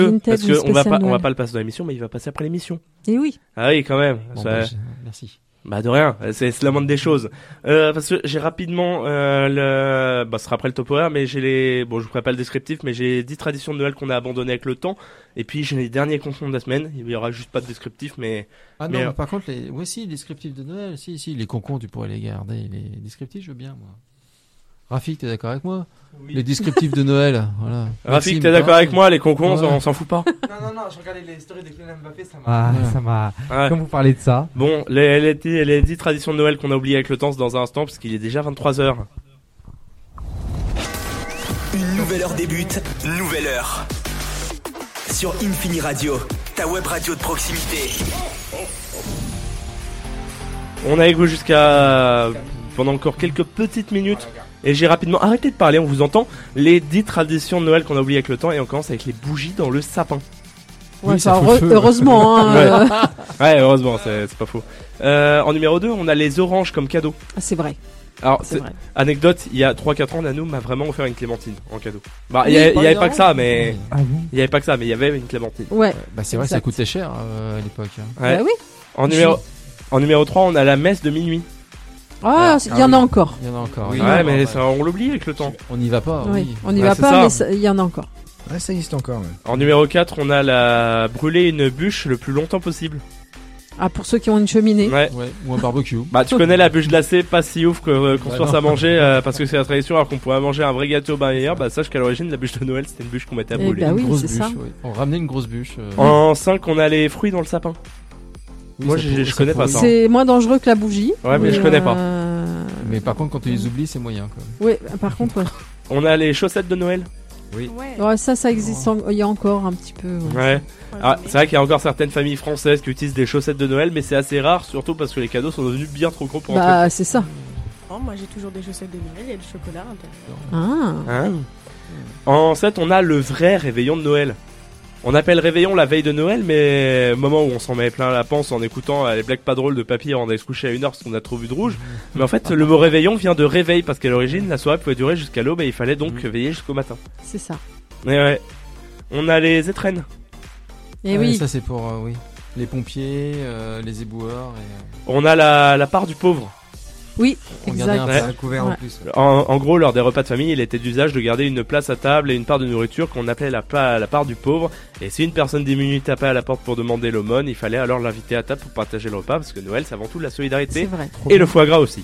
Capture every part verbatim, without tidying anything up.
Vintage Parce qu'on va pas, Noël. on va pas le passer dans l'émission, mais il va passer après l'émission. Et oui. Ah oui, quand même. Bon, Ça- bah, je- merci. Bah de rien, c'est, c'est la moindre des choses. Euh, parce que j'ai rapidement euh, le, bah ce sera après le top horaire, mais j'ai les, bon je vous ferai pas le descriptif, mais j'ai les dix traditions de Noël qu'on a abandonnées avec le temps, et puis j'ai les derniers concours de la semaine. Il y aura juste pas de descriptif, mais Ah Mais, non, euh, par contre, les, ouais, si, les descriptifs de Noël, si, si, les concons, tu pourrais les garder. Les descriptifs, je veux bien, moi. Rafik, t'es d'accord avec moi? Les descriptifs de Noël, voilà. Rafik, Maxime, t'es d'accord pareil. avec moi? Les concours, Ouais. on s'en fout pas. Non, non, non, je regardais les stories de Kylian Mbappé, ça m'a. Ah, Ouais. ça m'a. Ouais. Quand vous parlez de ça. Bon, les, les, les, les dix traditions de Noël qu'on a oubliées avec le temps, c'est dans un instant, parce qu'il est déjà vingt-trois heures. Une nouvelle heure débute, nouvelle heure. Sur Infini Radio, ta web radio de proximité. On est avec vous jusqu'à pendant encore quelques petites minutes. Et j'ai rapidement arrêté de parler, on vous entend. Les dix traditions de Noël qu'on a oubliées avec le temps, et on commence avec les bougies dans le sapin. Ouais, Oui, ça bah, fout heureux- le feu. heureusement. Hein, Ouais. euh, Ouais, heureusement, c'est, c'est pas faux. Euh, en numéro deux, on a les oranges comme cadeau. ah, c'est vrai. Alors, C'est c'est- vrai. anecdote, il y a trois quatre ans, Nano m'a vraiment offert une clémentine en cadeau. Bah, il Oui, y, a- pas il y avait une pas que ça, mais Ah bon? il y avait pas que ça, mais il y avait une clémentine. Ouais. Bah, c'est vrai que ça Exact. coûtait cher euh, à l'époque. hein. Ouais. Bah oui. En numéro, en numéro trois, on a la messe de minuit. Ah, Ah, il y en a encore. Il y en a encore. Oui. il y en Ouais, a mais encore, ça, on l'oublie avec le temps. On n'y va pas, Oui. oui. On n'y Ouais, va c'est pas, ça. mais ça- il y en a encore. Ouais, ça existe encore. Ouais. En numéro quatre, on a la brûler une bûche le plus longtemps possible. Ah, pour ceux qui ont une cheminée. Ouais. Ouais, ou un barbecue. Bah, tu connais la bûche glacée, pas si ouf que, euh, qu'on Bah se force non. à manger euh, parce que c'est la tradition alors qu'on pourrait manger un vrai gâteau ben hier. Bah, sache qu'à l'origine, la bûche de Noël, c'était une bûche qu'on mettait à Eh brûler. bah Une oui, grosse c'est bûche, ça. ouais. On ramenait une grosse bûche. euh, En cinq, on a les fruits dans le sapin. oui, moi, ça je- pourrait- je ça connais pas pourrait- ça. C'est moins dangereux que la bougie. Ouais, mais je connais pas. euh, Mais par contre, quand tu les oublies, c'est moyen. Quoi. Ouais, par contre, ouais. On a les chaussettes de Noël. Ouais. Ouais, ça, ça existe. en- Il y a encore un petit peu. ouais. Ouais. Ah, c'est vrai qu'il y a encore certaines familles françaises qui utilisent des chaussettes de Noël, mais c'est assez rare, surtout parce que les cadeaux sont devenus bien trop gros pour entrer. Bah, c'est ça. Oh, moi j'ai toujours des chaussettes de Noël, il y a du chocolat à l'intérieur. Ah. Hein En sept, on a le vrai réveillon de Noël. On appelle réveillon la veille de Noël, mais au moment où on s'en met plein la panse en écoutant euh, les blagues pas drôles de papy avant d'aller se coucher à une heure parce qu'on a trop vu de rouge. Mais en fait, le mot réveillon vient de réveil parce qu'à l'origine, la soirée pouvait durer jusqu'à l'aube et il fallait donc veiller jusqu'au matin. C'est ça. Mais ouais. On a les étrennes. Et Ouais, oui. Ça, c'est pour euh, oui. les pompiers, euh, les éboueurs. Et, On a la, la part du pauvre. Oui, on gardait exact. un Ouais. peu. Un couvert Ouais. en plus. En, en gros, lors des repas de famille, il était d'usage de garder une place à table et une part de nourriture qu'on appelait la, pa- la part du pauvre. Et si une personne diminuée tapait à la porte pour demander l'aumône, il fallait alors l'inviter à table pour partager le repas parce que Noël, c'est avant tout de la C'est solidarité vrai. et le foie gras aussi.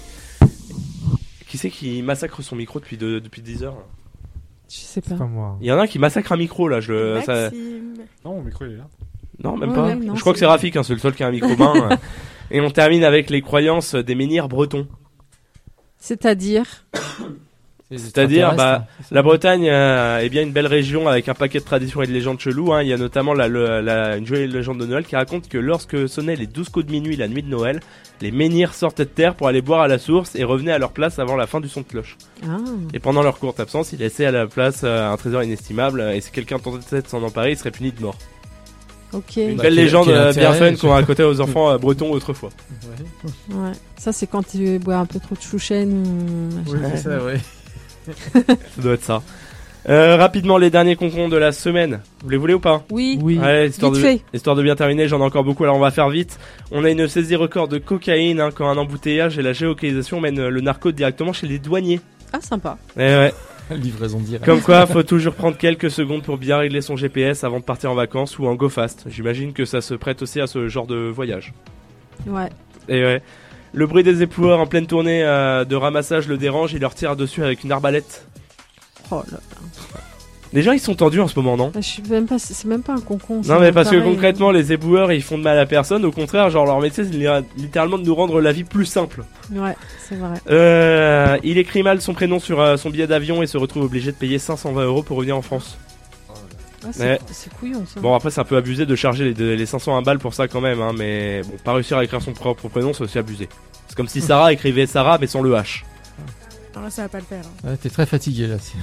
Qui c'est qui massacre son micro depuis, de- depuis dix heures là Je sais C'est pas. pas moi. Il y en a un qui massacre un micro là. Je le, ça- Maxime. Non, mon micro il est là. Non, même Ouais, pas. ouais, non, je crois que c'est- c'est Rafik, hein, c'est le seul qui a un micro main. Et on termine avec les croyances des menhirs bretons. C'est-à-dire. Les C'est-à-dire, bah, extraterrestres. la Bretagne euh, est bien une belle région avec un paquet de traditions et de légendes cheloues. Hein. Il y a notamment la, le- la- une jolie légende de Noël qui raconte que lorsque sonnaient les douze coups de minuit la nuit de Noël, les menhirs sortaient de terre pour aller boire à la source et revenaient à leur place avant la fin du son de cloche. Ah. Et pendant leur courte absence, ils laissaient à la place euh, un trésor inestimable et si quelqu'un tentait de s'en emparer, il serait puni de mort. Ok. Une Bah, belle quel- légende quel euh, bien intérêt, fun qu'on racontait aux enfants euh, bretons autrefois. Ouais. Ouais. Ça, c'est quand tu bois un peu trop de chouchen ou. Oui, c'est ça, ouais. Ça doit être ça. Euh, rapidement, les derniers concours de la semaine. Vous les voulez ou pas? Oui. Oui. Ouais, histoire Vite de, fait. histoire de bien terminer, j'en ai encore beaucoup, alors on va faire vite. On a une saisie record de cocaïne hein, quand un embouteillage et la géolocalisation mènent euh, le narco directement chez les douaniers. Ah, sympa. Ouais, ouais. Livraison directe. Comme quoi, faut toujours prendre quelques secondes pour bien régler son G P S avant de partir en vacances ou en go fast. J'imagine que ça se prête aussi à ce genre de voyage. Ouais. Et ouais. Le bruit des époueurs en pleine tournée euh, de ramassage le dérange, il leur tire dessus avec une arbalète. Oh là. Les gens ils sont tendus en ce moment, non? Je suis même pas. C'est même pas un concon. Non mais parce que concrètement les éboueurs ils font de mal à personne, au contraire genre leur métier c'est li- littéralement de nous rendre la vie plus simple. Ouais, c'est vrai. Euh, il écrit mal son prénom sur euh, son billet d'avion et se retrouve obligé de payer cinq cent vingt euros pour revenir en France. Ah, c'est Ouais. c'est couillon ça. Bon après c'est un peu abusé de charger les, de- les cinq cents un balles pour ça quand même hein, mais bon pas réussir à écrire son propre prénom c'est aussi abusé. C'est comme si Sarah écrivait Sarah mais sans le H. Alors là, ça va pas le faire. hein. Ouais, t'es très fatigué là. c'est-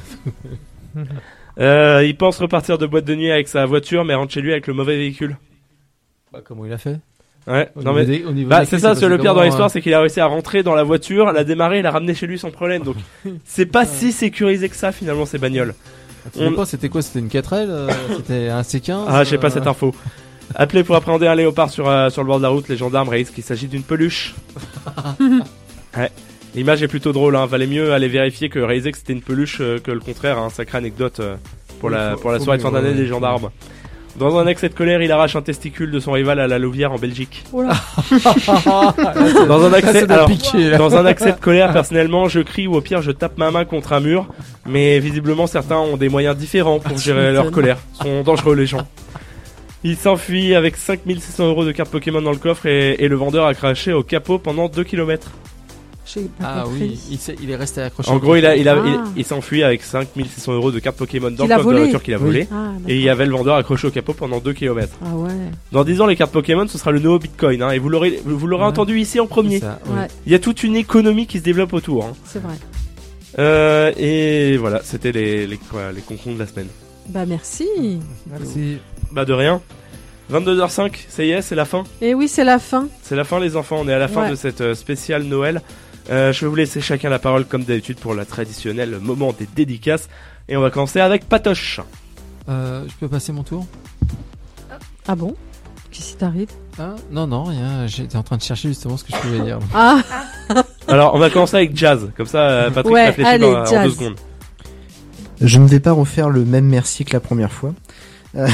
Euh, il pense repartir de boîte de nuit avec sa voiture mais rentre chez lui avec le mauvais véhicule. Bah, comment il a fait Ouais, Au non niveau mais des- au niveau bah des c'est clés, ça, passé c'est le pire comment, dans l'histoire, hein c'est qu'il a réussi à rentrer dans la voiture, la démarrer et la ramener chez lui sans problème. Donc c'est pas si sécurisé que ça finalement ces bagnoles. Tu sais pas, c'était quoi? C'était une quatre L euh, C'était un C quinze? Ah, j'ai pas euh, cette info. Appelez pour appréhender un léopard sur, euh, sur le bord de la route, les gendarmes réalisent qu'il s'agit d'une peluche. Ouais. L'image est plutôt drôle, hein. Valait mieux aller vérifier que réaliser que c'était une peluche euh, que le contraire, hein. Sacrée anecdote euh, pour, Oui, la, faut- pour la faut soirée de fin mieux, d'année ouais. des gendarmes. Dans un excès de colère, il arrache un testicule de son rival à la Louvière en Belgique. Oh là. Dans un accès, ça doit alors, piquer, là. dans un accès de colère, personnellement, je crie ou au pire, je tape ma main contre un mur. Mais visiblement, certains ont des moyens différents pour Ah, tu gérer leur m'étonnes. colère. Ils sont dangereux, les gens. Il s'enfuit avec cinq mille six cents euros de cartes Pokémon dans le coffre et, et le vendeur a craché au capot pendant deux kilomètres. J'ai pas Ah compris. oui, il, s'est- il est resté accroché. En au gros, il a, il a, Ah. il, il s'enfuit avec cinq mille six cents euros de cartes Pokémon dans Qu'il le a coffre de la volé. voiture qu'il a Oui. volé. Ah, Et il y avait le vendeur accroché au capot pendant deux kilomètres. ah ouais. Dans dix ans, les cartes Pokémon, ce sera le nouveau Bitcoin, hein, et vous l'aurez, vous l'aurez Ouais. entendu ici en premier. Ça, oui. Ouais, Il y a toute une économie qui se développe autour. Hein. c'est vrai. Euh, et voilà, c'était les, les, quoi, les concours de la semaine. Bah merci. Merci. Bah de rien. vingt-deux heures cinq, ça y est, c'est la fin. Et oui, c'est la fin. C'est la fin, les enfants. On est à la fin Ouais. de cette euh, spéciale Noël. Euh, je vais vous laisser chacun la parole comme d'habitude pour la traditionnelle moment des dédicaces. Et on va commencer avec Patoche. Euh, je peux passer mon tour? Ah bon? Qu'est-ce qui t'arrive? Ah, non, non, rien. J'étais en train de chercher justement ce que je pouvais dire. Ah, Alors, on va commencer avec Jazz. Comme ça, euh, Patrick Ouais, réfléchit allez, dans- en Jazz. deux secondes. Je ne vais pas refaire le même merci que la première fois. Euh,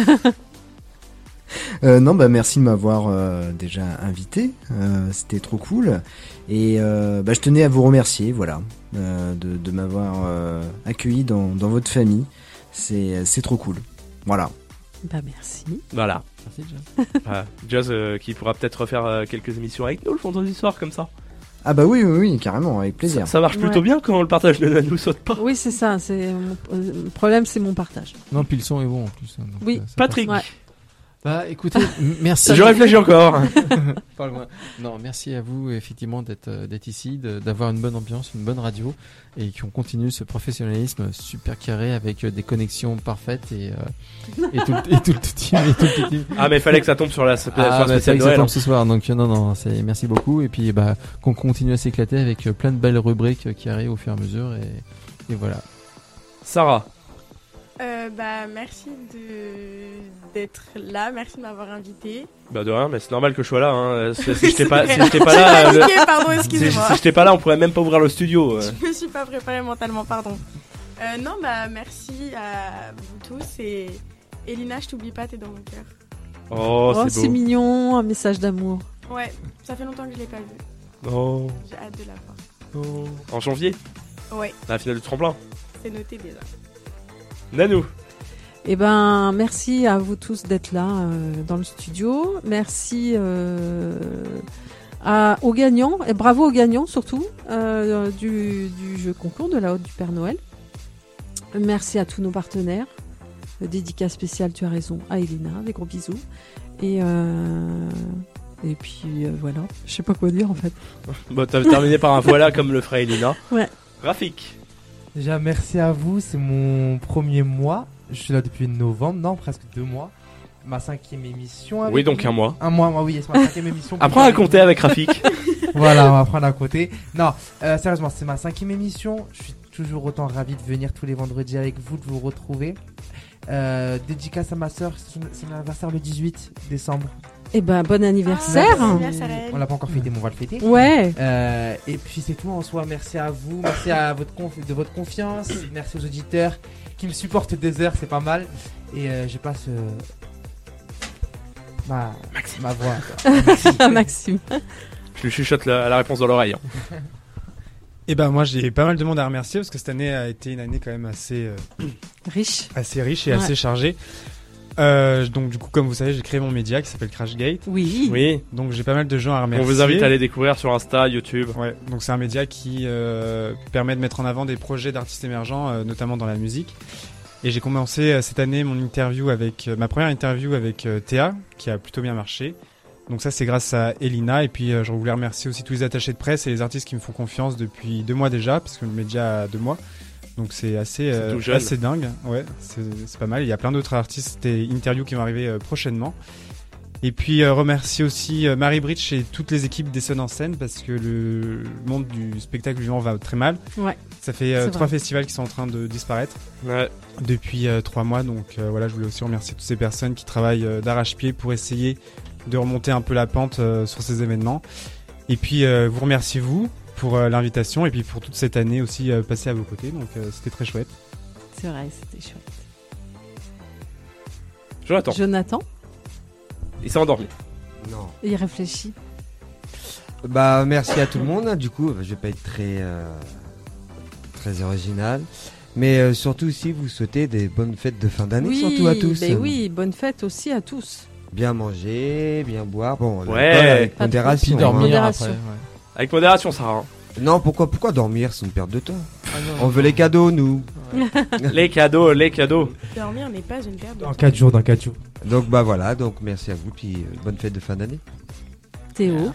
euh, non, bah merci de m'avoir euh, déjà invité. Euh, C'était trop cool. Et euh, bah, je tenais à vous remercier, voilà, euh, de, de m'avoir euh, accueilli dans, dans votre famille. C'est c'est trop cool. Voilà. bah merci. Voilà. Merci, John. Voilà. Jazz euh, qui pourra peut-être refaire euh, quelques émissions avec nous le vendredi soir comme ça. Ah bah oui, oui, oui, carrément, avec plaisir. Ça marche plutôt Ouais. bien quand le partage de nous saute pas. Oui, c'est ça. C'est mon euh, le problème, c'est mon partage. Non, puis le son est bon en plus. hein, donc, Oui, euh, ça Patrick, Ouais. Bah écoutez, m- merci. je réfléchis encore. Parle-moi. Non, merci à vous effectivement d'être euh, d'être ici, de- d'avoir une bonne ambiance, une bonne radio et qu'on continue ce professionnalisme super carré avec euh, des connexions parfaites et euh, et, tout, le- et tout le team et tout le team. Ah mais fallait que ça tombe sur la, sur la Ah, bah, c'est spéciale vrai que ça Noël. tombe ce soir, donc euh, non, non, c'est merci beaucoup et puis bah qu'on continue à s'éclater avec euh, plein de belles rubriques euh, qui arrivent au fur et à mesure et, et voilà. Sarah. Euh, bah, merci de d'être là, merci de m'avoir invité. Bah de rien, mais c'est normal que je sois là. Hein. Si, si j'étais pas, si j'étais pas là, euh, le- Ok, pardon, si, excusez-moi. si j'étais pas là, on pourrait même pas ouvrir le studio. euh. Je me suis pas préparée mentalement, pardon. Euh, non, bah, merci à vous tous et Elina, je t'oublie pas, t'es dans mon cœur. Oh, Oh, c'est c'est beau. mignon, un message d'amour. Ouais, ça fait longtemps que je l'ai pas vu. Oh, J'ai hâte de la voir. oh. En janvier, Ouais, la finale du tremplin. c'est noté déjà. Nanou. Eh ben, merci à vous tous d'être là euh, dans le studio. Merci euh, à, aux gagnants et bravo aux gagnants surtout euh, du, du jeu concours de la Haute du Père Noël. Merci à tous nos partenaires. Euh, Dédicace spéciale, tu as raison, à Elina. Des gros bisous. Et euh, et puis euh, voilà. Je sais pas quoi dire en fait. Bon, t'as terminé par un voilà comme le ferait Elina. Ouais. Rafik. Déjà, merci à vous. C'est mon premier mois. Je suis là depuis novembre, non, presque deux mois. Ma cinquième émission. Avec Oui, donc vous. un mois. Un mois, moi, oui, c'est ma cinquième émission. Apprends à compter avec Rafik. Voilà, on va apprendre à côté. Non, euh, sérieusement, c'est ma cinquième émission. Je suis toujours autant ravi de venir tous les vendredis avec vous, de vous retrouver. Euh, dédicace à ma soeur, c'est son- c'est l'anniversaire le dix-huit décembre. Eh ben, bon anniversaire. Ah, bon anniversaire à elle. On l'a pas encore fêté, mais on va le fêter. Ouais. Euh, et puis c'est tout en soi. Merci à vous, merci à votre conf- de votre confiance, merci aux auditeurs qui me supportent des heures, c'est pas mal. Et euh, je passe euh, ma, ma voix. quoi. Maxime. Je lui chuchote la, la réponse dans l'oreille. hein. Et ben moi j'ai pas mal de monde à remercier parce que cette année a été une année quand même assez euh, Riche. assez riche et Ouais. assez chargée. Euh, donc du coup comme vous savez j'ai créé mon média qui s'appelle Crashgate. Oui. Oui. Donc j'ai pas mal de gens à On remercier. vous invite à aller découvrir sur Insta, YouTube. Ouais, donc c'est un média qui euh, permet de mettre en avant des projets d'artistes émergents, euh, notamment dans la musique. Et j'ai commencé euh, cette année mon interview avec euh, ma première interview avec euh, Théa, qui a plutôt bien marché. Donc ça c'est grâce à Elina. Et puis euh, je voulais remercier aussi tous les attachés de presse et les artistes qui me font confiance depuis deux mois déjà, parce que le média a deux mois. Donc c'est assez C'est euh, tout jeune. assez dingue. Ouais, c'est c'est pas mal. Il y a plein d'autres artistes et interviews qui vont arriver euh, prochainement. Et puis euh, remercier aussi euh, Marie Bridge et toutes les équipes des Sons en scène parce que le monde du spectacle vivant va très mal. Ouais. Ça fait euh, C'est trois vrai. festivals qui sont en train de disparaître Ouais. depuis euh, trois mois. Donc euh, voilà, je voulais aussi remercier toutes ces personnes qui travaillent euh, d'arrache-pied pour essayer de remonter un peu la pente euh, sur ces événements. Et puis euh, vous remerciez vous pour euh, l'invitation et puis pour toute cette année aussi euh, passée à vos côtés. Donc euh, c'était très chouette. C'est vrai, c'était chouette. Jonathan, Jonathan, il s'est endormi. Non. il réfléchit. Bah merci à tout le monde. Du coup, je vais pas être très euh, très original, mais euh, surtout aussi vous souhaitez des bonnes fêtes de fin d'année, Oui, surtout à tous. ben oui, bonne fête aussi à tous. Bien manger, bien boire. Bon, Ouais. l'alcool avec Pas trop. modération. Puis dormir Modération. après. Ouais. Avec modération, Sarah. hein. Non, pourquoi pourquoi dormir, c'est une perte de temps. Ah non. On veut les cadeaux, nous. Les cadeaux, les cadeaux. Dormir n'est pas une perte de Dans temps. quatre jours, dans quatre jours. Donc bah voilà, donc merci à vous puis euh, bonne fête de fin d'année. Théo,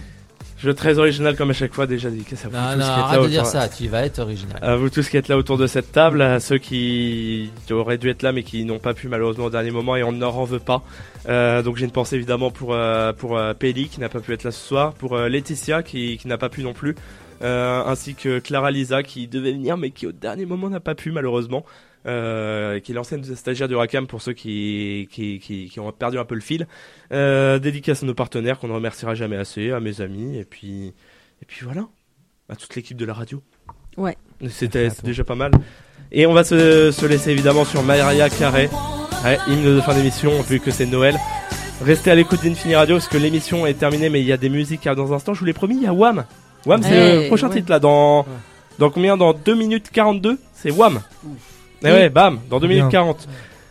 Je suis très original comme à chaque fois. Déjà dédicace à vous Non, tous non, qui êtes arrête là de dire autour- ça, tu vas être original. À vous tous qui êtes là autour de cette table, à ceux qui, qui auraient dû être là mais qui n'ont pas pu malheureusement au dernier moment et on ne leur en veut pas. Euh, donc j'ai une pensée évidemment pour euh, pour euh, Péli qui n'a pas pu être là ce soir, pour euh, Laetitia qui, qui n'a pas pu non plus, euh, ainsi que Clara Lisa qui devait venir mais qui au dernier moment n'a pas pu malheureusement. Euh, qui est l'ancienne stagiaire du Racam pour ceux qui, qui, qui, qui ont perdu un peu le fil. Euh, dédicace à nos partenaires qu'on ne remerciera jamais assez, à mes amis et puis et puis voilà, à toute l'équipe de la radio. Ouais. C'était Merci à c'est toi. déjà pas mal. Et on va se, se laisser évidemment sur Mariah Carey, ouais, hymne de fin d'émission vu que c'est Noël. Restez à l'écoute d'Infini Radio parce que l'émission est terminée mais il y a des musiques à- dans un instant. Je vous l'ai promis, il y a Wham. Wham c'est Hey, le prochain ouais. titre là dans dans combien dans deux minutes quarante-deux, c'est Wham. Et ouais, bam, dans deux Bien. minutes quarante.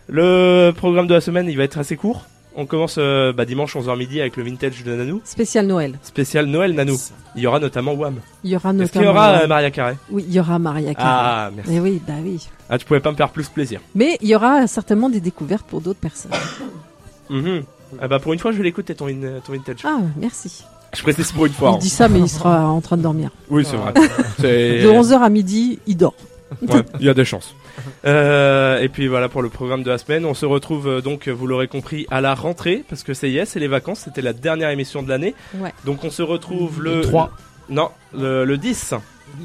Le programme de la semaine, il va être assez court. On commence euh, bah, dimanche onze heures midi avec le vintage de Nanou, spécial Noël. spécial Noël Nanou. Il y aura notamment Wham. Il y aura Est-ce notamment. qu'il y aura euh, euh, Mariah Carey? Oui, il y aura Mariah Carey. Ah, merci. Eh oui, bah oui. Ah, tu pouvais pas me faire plus plaisir. Mais il y aura certainement des découvertes pour d'autres personnes. Mhm. Ah bah pour une fois, je vais l'écouter ton, in- ton vintage. Ah, merci. Je précise pour une fois. Il hein. dit ça, mais il sera en train de dormir. Oui, c'est vrai. C'est- De onze heures à midi, il dort. Ouais, il y a des chances. Euh, et puis voilà pour le programme de la semaine. On se retrouve euh, donc, vous l'aurez compris, à la rentrée parce que c'est yes, c'est les vacances. C'était la dernière émission de l'année. Ouais. Donc on se retrouve le trois. Non, le, le dix.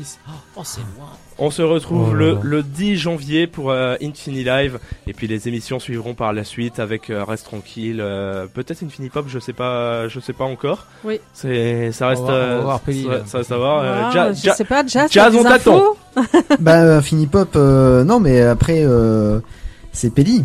Oh, c'est loin. On se retrouve Oh là le, là. le dix janvier pour euh, Infini Live. Et puis les émissions suivront par la suite avec euh, Reste Tranquille, euh, peut-être Infini Pop, je sais pas, je sais pas encore. Oui. C'est, ça reste, On va voir- on va euh, voir Péli, ça, là. ça reste à voir. Euh, Ah, Ja- je Ja- sais pas, Jazz, Jazz, t'as des on t'attend. infos Bah, Finipop, euh, non, mais après, euh, c'est Péli.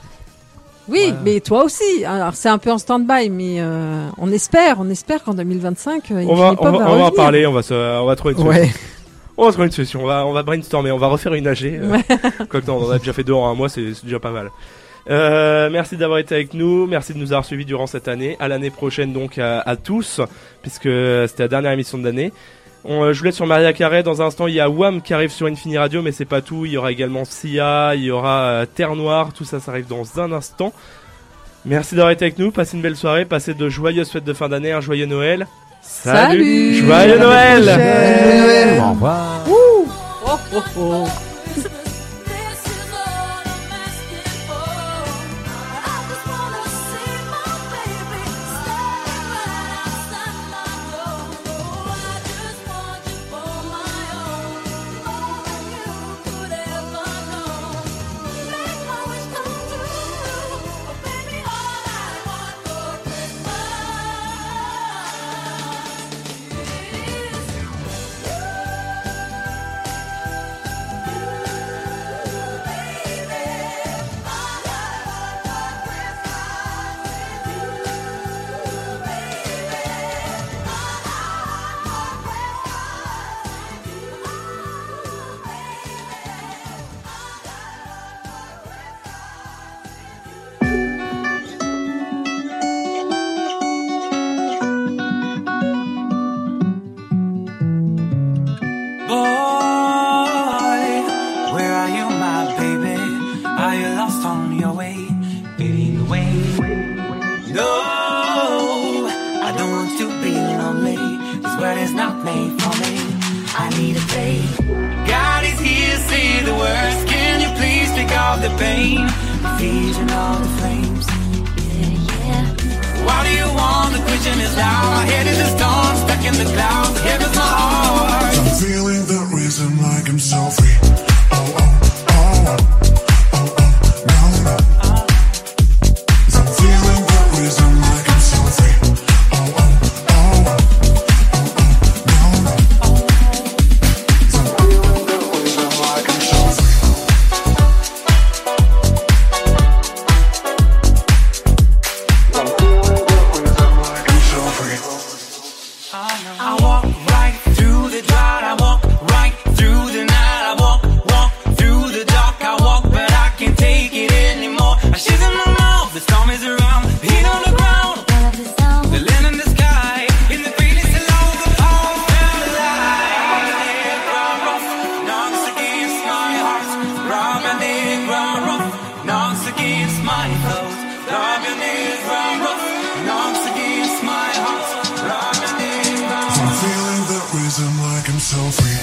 Oui, Ouais. mais toi aussi. Alors c'est un peu en stand-by, mais euh, on espère, on espère qu'en deux mille vingt-cinq, euh, on va, Infinity on va, Pop va on va en revenir. parler, on va se, on va trouver une solution. Ouais. On va trouver une solution, on va, on va brainstormer, on va refaire une A G. Euh, Ouais. Quoique non, on en a déjà fait deux en un mois, c'est c'est déjà pas mal. Euh, merci d'avoir été avec nous, merci de nous avoir suivis durant cette année. À l'année prochaine donc à, à tous, puisque c'était la dernière émission de l'année. On, euh, je vous laisse sur Mariah Carey. Dans un instant, il y a Wham qui arrive sur Infini Radio, mais c'est pas tout. Il y aura également Sia, il y aura euh, Terre Noire. Tout ça, ça arrive dans un instant. Merci d'avoir été avec nous. Passez une belle soirée, passez de joyeuses fêtes de fin d'année, un joyeux Noël. Salut. Joyeux Noël. Noël. Au revoir. Oh, oh, oh. Boy, where are you, my baby? Are you lost on your way? Fading away. No, I don't want to be lonely. This world is not made for me. I need a day. God is here, say the words. Can you please take off the pain? The fears and all the flames. Yeah, yeah. What do storm is around, the heat on the ground, the land in the sky, in the feeling so low, the power felt alive. The ground rough, knocks against my heart. Rob your knees, ground rough, knocks against my throat. Rob your knees, ground rough, knocks against my heart. Rob your knees, ground rough. I'm feeling the rhythm like I'm so free.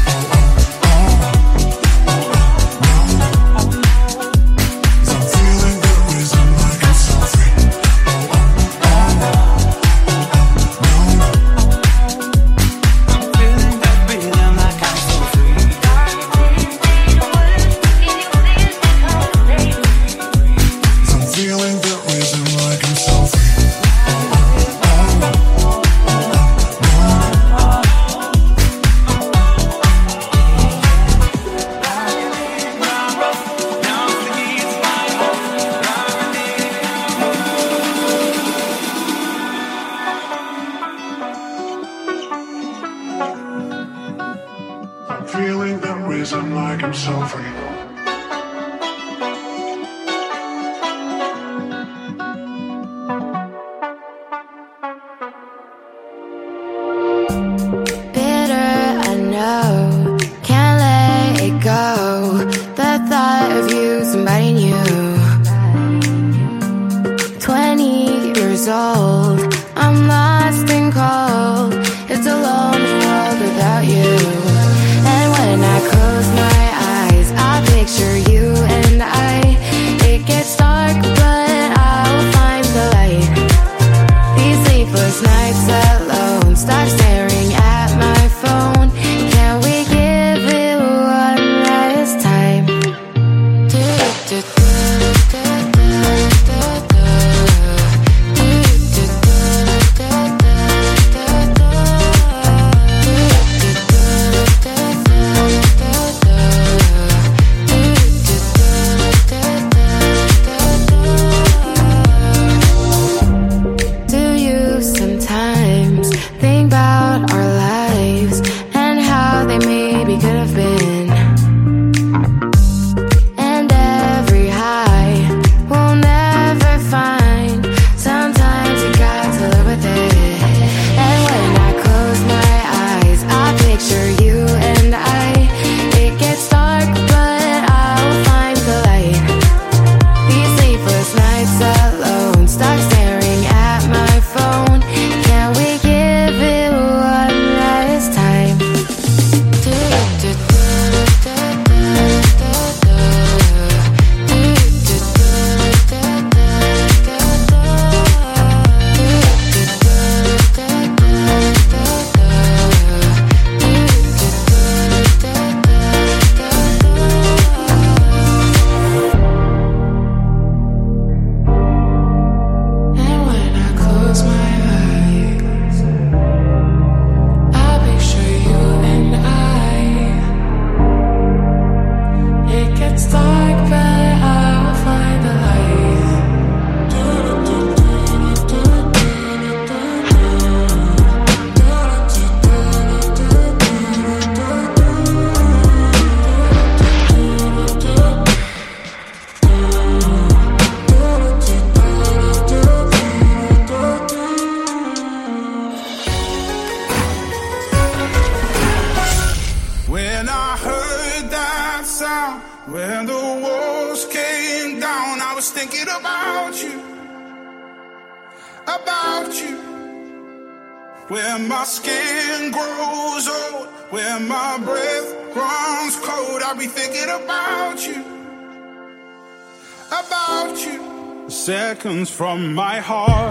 Seconds from my heart,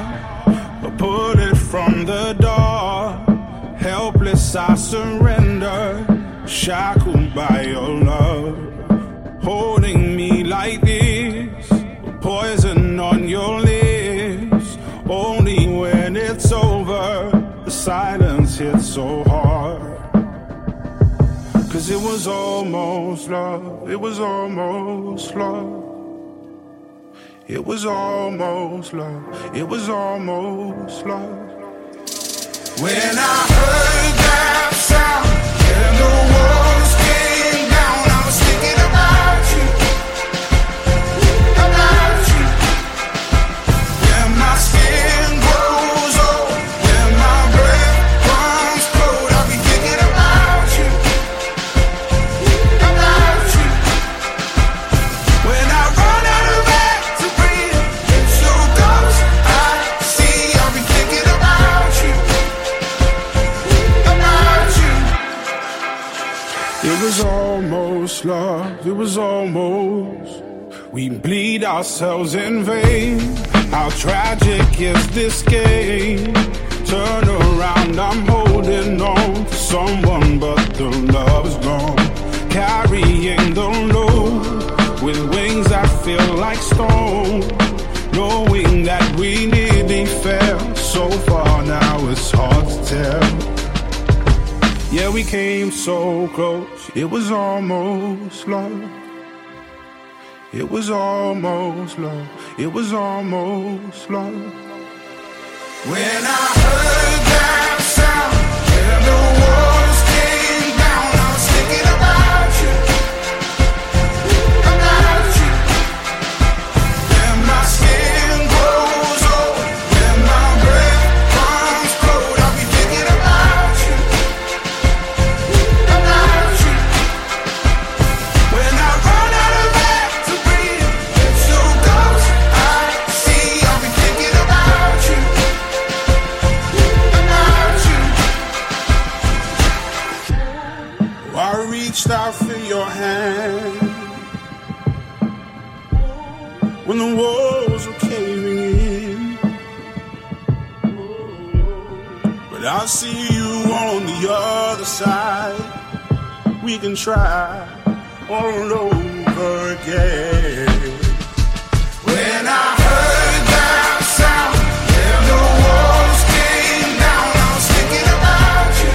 a bullet from the door. Helpless I surrender, shackled by your love. Holding me like this, poison on your lips. Only when it's over, the silence hits so hard. Cause it was almost love, it was almost love. It was almost love, it was almost love. When I heard that sound and the walls came down, I was thinking about you, about you. We bleed ourselves in vain. How tragic is this game? Turn around, I'm holding on to someone, but the love is gone. Carrying the load with wings that feel like stone. Knowing that we nearly fell so far, now it's hard to tell. Yeah, we came so close, it was almost love. It was almost love, it was almost love. When I heard that sound, and the walls came down, I was thinking about you, about you. When my skin grows old, when my breath comes cold, I'll be thinking about you, about you. When I run out of air to breathe, it's your ghost I see, I'll be thinking about you. I reached out for your hand when the walls were caving in, but I see you on the other side. We can try all over again. When I heard that sound and the walls came down, I was thinking about you.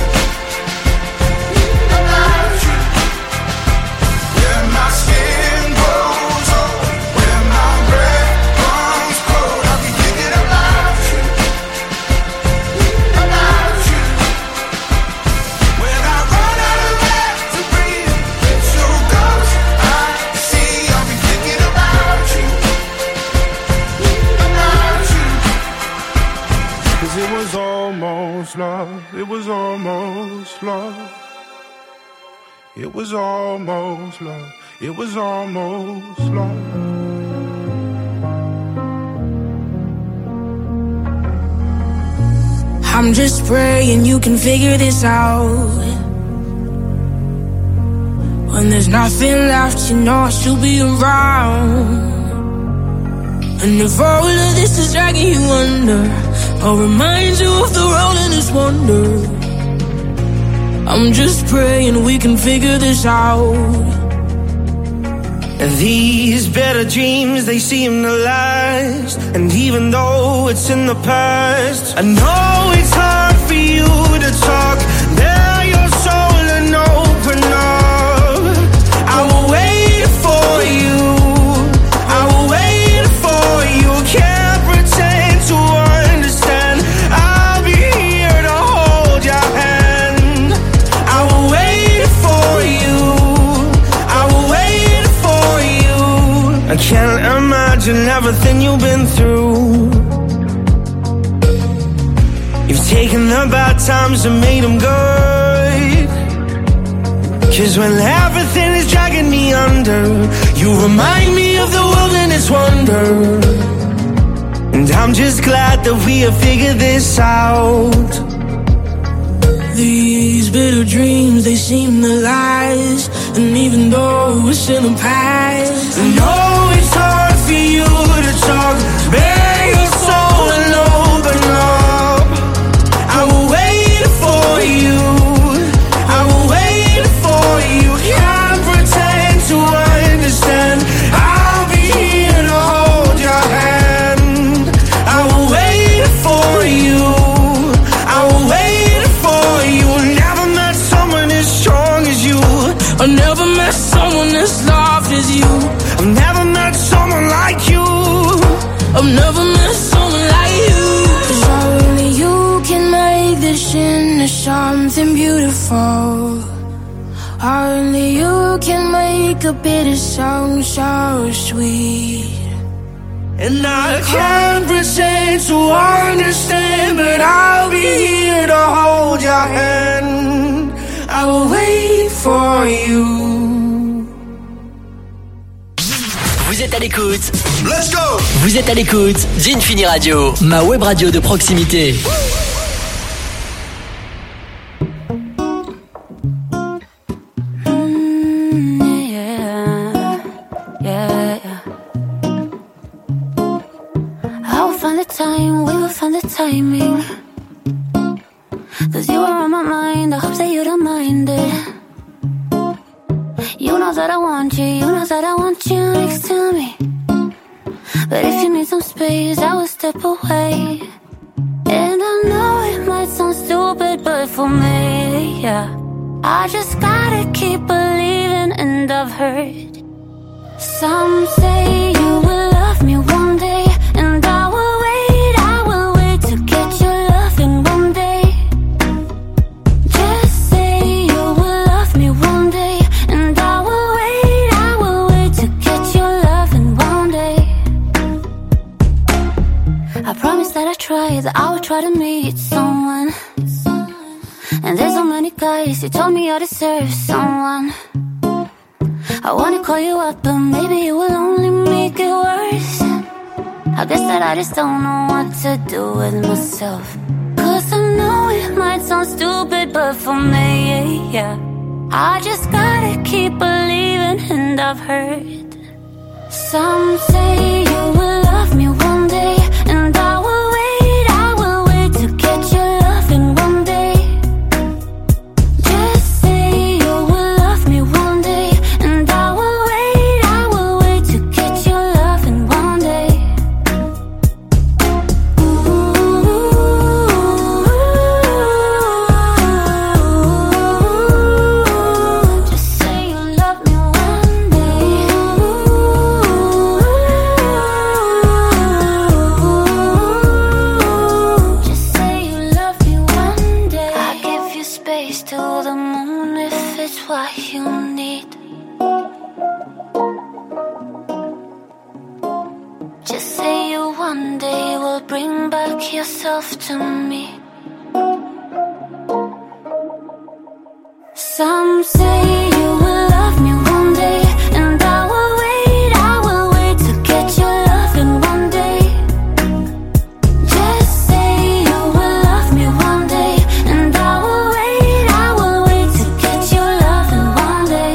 Love, it was almost love. It was almost love. It was almost love. I'm just praying you can figure this out. When there's nothing left, you know I should be around. And if all of this is dragging you under, I'll remind you of the road in this wonder. I'm just praying we can figure this out. These better dreams, they seem to last. And even though it's in the past, I know it's hard for you to talk, bare your soul and open up. I will wait for you, I will wait for you. Can't pretend to understand, I'll be here to hold your hand. I will wait for you, I will wait for you. I can't imagine everything you've been through. You've taken the bad times and made them good. Cause when everything is dragging me under, you remind me of the wilderness wonder. And I'm just glad that we have figured this out. These bitter dreams, they seem to last. And even though it's in the past, I know it's hard for you to talk, bare your soul and open up. I will wait for you, I will wait for you. Can't pretend to understand, I'll be here to hold your hand. I will wait for you, I will wait for you. Never met someone as strong as you, I never met someone as loved as you. I've never met someone like you, I've never met someone like you. Cause only you can make this into something beautiful. Only you can make a bitter song so sweet. and I can't pretend to understand, but I'll be here to hold your hand. I will wait for you. Vous êtes à l'écoute. Let's go. Vous êtes à l'écoute d'Infini Radio, ma web radio de proximité. the time, we will find the timing. Cause you are on my mind, I hope that you don't mind it. You know that I want you, you know that I want you next to me. But if you need some space, I will step away. And I know it might sound stupid, but for me, yeah, I just gotta keep believing. And I've heard some say you will love me one day, and I will wait, I will wait to get your loving one day. Just say you will love me one day, and I will wait, I will wait to get your loving one day. I promise that I try, that I will try to meet someone. And there's so many guys, you told me I deserve someone. I wanna call you up, but maybe it will only make it worse. I guess that I just don't know what to do with myself. Cause I know it might sound stupid, but for me, yeah, I just gotta keep believing. And I've heard some say you will love me one day, and I will wait, I will wait to get your loving one day. Just say you will love me one day, and I will wait, I will wait to get your loving one day. Just say you love me one day. Just say you love me one day. I give you space to the moon if it's what you need. Just say you one day will bring back yourself to me. Some say you will love me one day, and I will wait, I will wait to get your loving one day. Just say you will love me one day, and I will wait, I will wait to get your loving one day.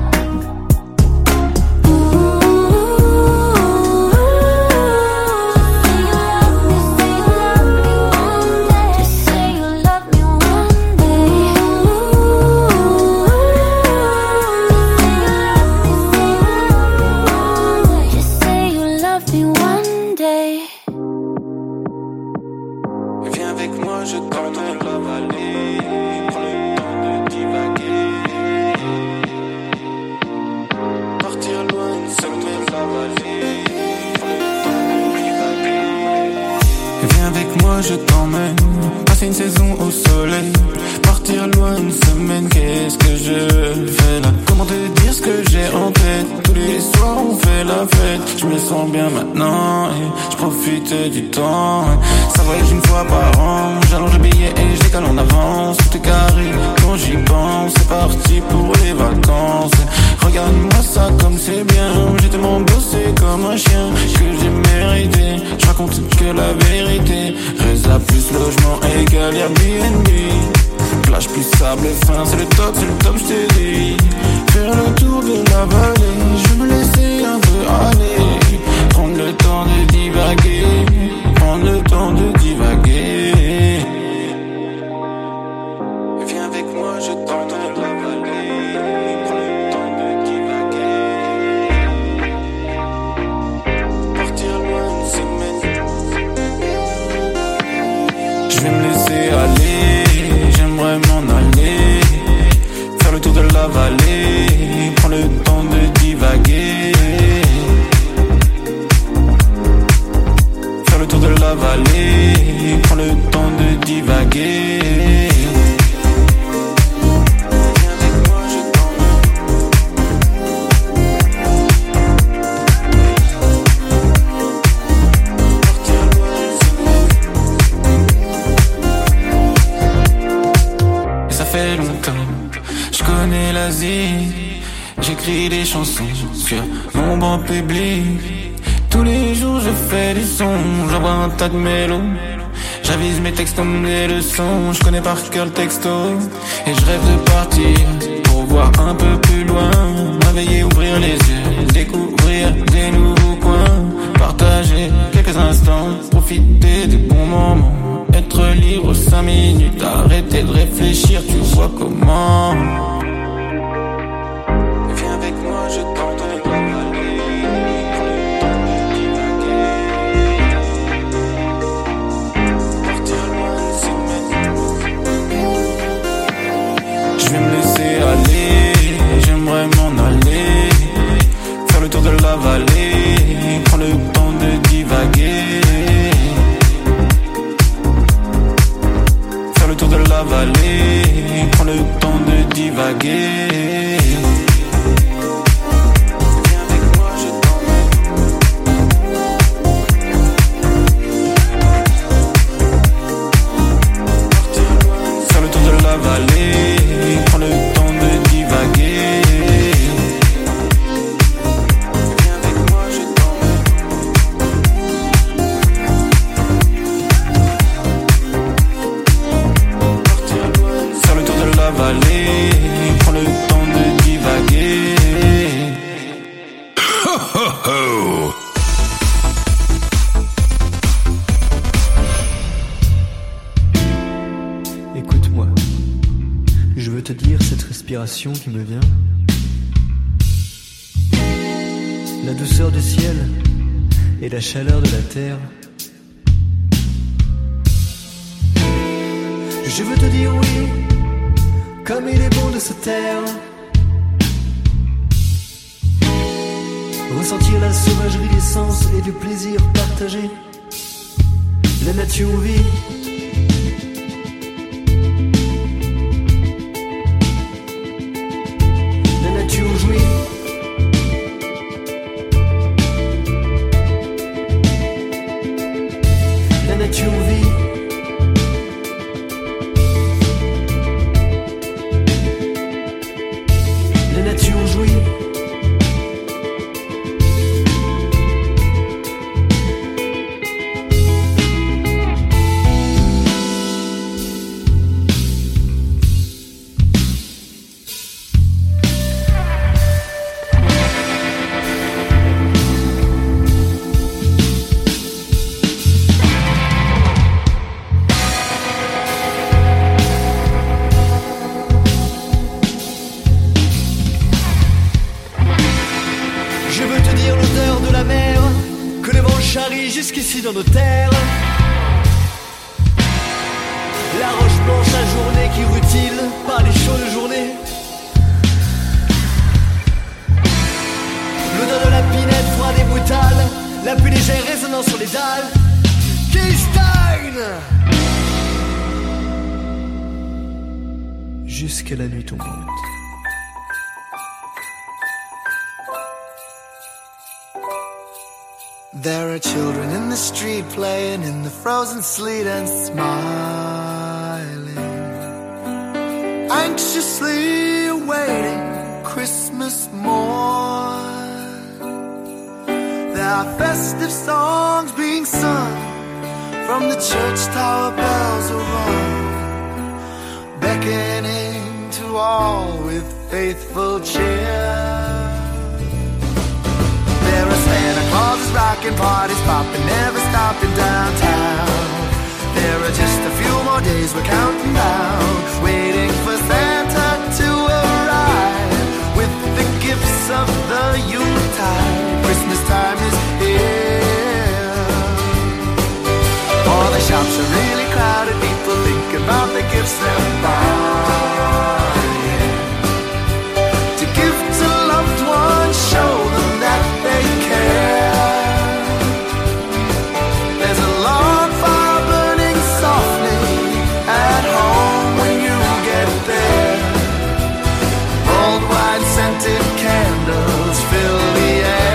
Just say you love me one day. Just say you love me one day. Viens avec moi, je t'emmène la vallée. Prends le temps de divaguer. Partir loin, une semaine la vallée. Prends le temps de divaguer. Viens avec moi, je t'emmène. Passer une saison au soleil. Partir loin, une semaine, qu'est-ce que je fais là? Comment te dire ce que j'ai en tête? Tous les soirs on fait la fête. Je me sens bien maintenant et je profite du temps. Ça voyage une fois par an. J'allonge le billet et je décale en avance. Tout est carré quand j'y pense. C'est parti pour les vacances. Regarde-moi ça comme c'est bien. J'ai tellement bossé comme un chien que j'ai mérité. Je raconte que la vérité. Reste là plus logement égal Airbnb. Plage plus sable fin, c'est le top, c'est le top, je t'ai dit. Faire le tour de la vallée, je me laisser un peu aller. Prendre le temps de divaguer, prendre le temps de divaguer. Viens avec moi, je t'emmène la vallée. Prends le temps de divaguer. Partir loin une semaine. Je vais me laisser aller, j'aimerais m'en aller. Faire le tour de la vallée, prendre le temps de divaguer. Faire le tour de la vallée, prendre le temps de divaguer. Fait longtemps, je connais l'Asie. J'écris des chansons sur mon banc public. Tous les jours je fais des sons, j'envoie un tas de mélos. J'avise mes textes comme des leçons. Je connais par cœur le texto. Et je rêve de partir pour voir un peu plus loin. M'éveiller, ouvrir les yeux, découvrir des nouveaux coins. Partager quelques quelques instants, profiter des bons moments, être libre cinq minutes, arrêter de réfléchir, tu vois comment. Viens avec moi, je t'emmènerai aller, prends le temps de divaguer, partir loin de ces mêmes. Je vais me laisser aller, j'aimerais m'en aller, faire le tour de la vallée, prends le temps de divaguer, faire le tour de la vallée, prends le temps de divaguer. Viens avec moi, je t'emmène. Partir loin, faire le tour de la vallée, prends le temps de divaguer. Vallée, prends le temps de divaguer. Ho, ho, ho. Écoute-moi, je veux te dire cette respiration qui me vient. La douceur du ciel et la chaleur de la terre. Je veux te dire oui, comme il est bon de se taire. Ressentir la sauvagerie des sens et du plaisir partagé. La nature vit. La nature jouit. La nature vit. La nature jouit. Jusqu'ici dans nos terres, la roche blanche ajournée qui rutile par les chaudes journées, l'odeur de la pinette froide et brutale, la pluie légère résonnant sur les dalles qui stagne jusqu'à la nuit tombante. There are children in the street playing in the frozen sleet and smiling, anxiously awaiting Christmas morn. There are festive songs being sung from the church tower bells are rung, beckoning to all with faithful cheer. There are Santa Clauses rocking, parties popping, never stopping downtown. There are just a few more days, we're counting down, waiting for Santa to arrive with the gifts of the Yuletide. Christmas time is here. All the shops are really crowded, people think about the gifts they're buying. To give to loved ones, show them that they care. There's a log fire burning softly at home when you get there. Old wine scented candles fill the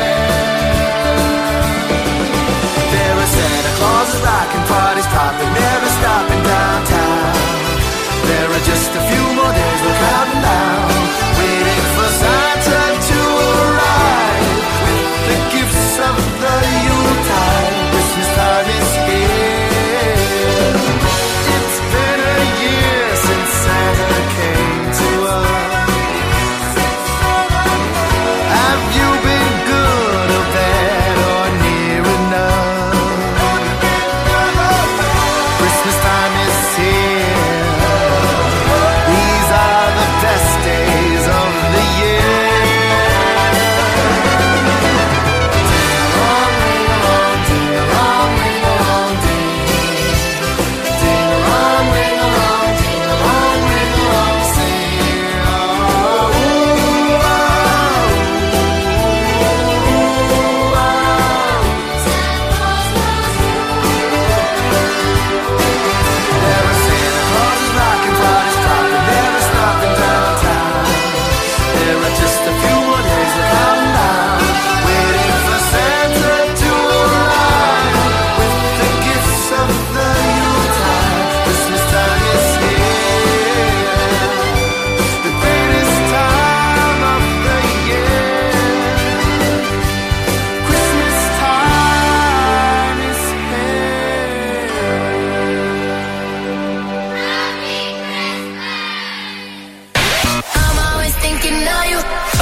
air. There are Santa Clauses rocking, parties popping, never stopping downtown. There are just a few more days, we're counting down, waiting for Santa to arrive with the gifts of the Yuletide. Christmas time is here. It's been a year since Santa came to us. Have you been good or bad or near enough?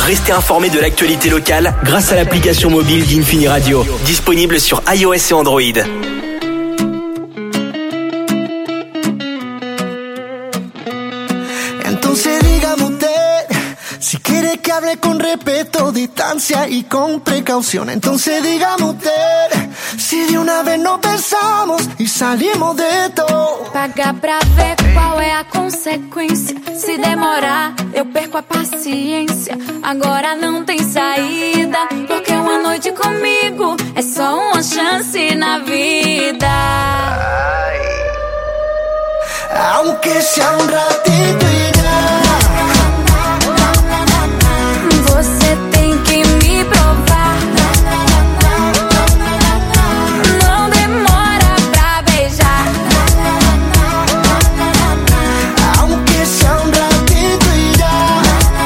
Restez informés de l'actualité locale grâce à l'application mobile d'Infini Radio, disponible sur iOS et Android. Entonces dígame usted, si quiere que hable con respeto, distancia y con precaución. Entonces dígame usted, si de una vez nos besamos y salimos de todo. Pagar pra ver qual é a consequência. Se demorar, eu perco a paciência. Agora não tem saída, porque uma noite comigo é só uma chance na vida. Aunque sea un ratito y ya. Você tem que me provar. Não demora pra beijar. Aunque sea un ratito y ya.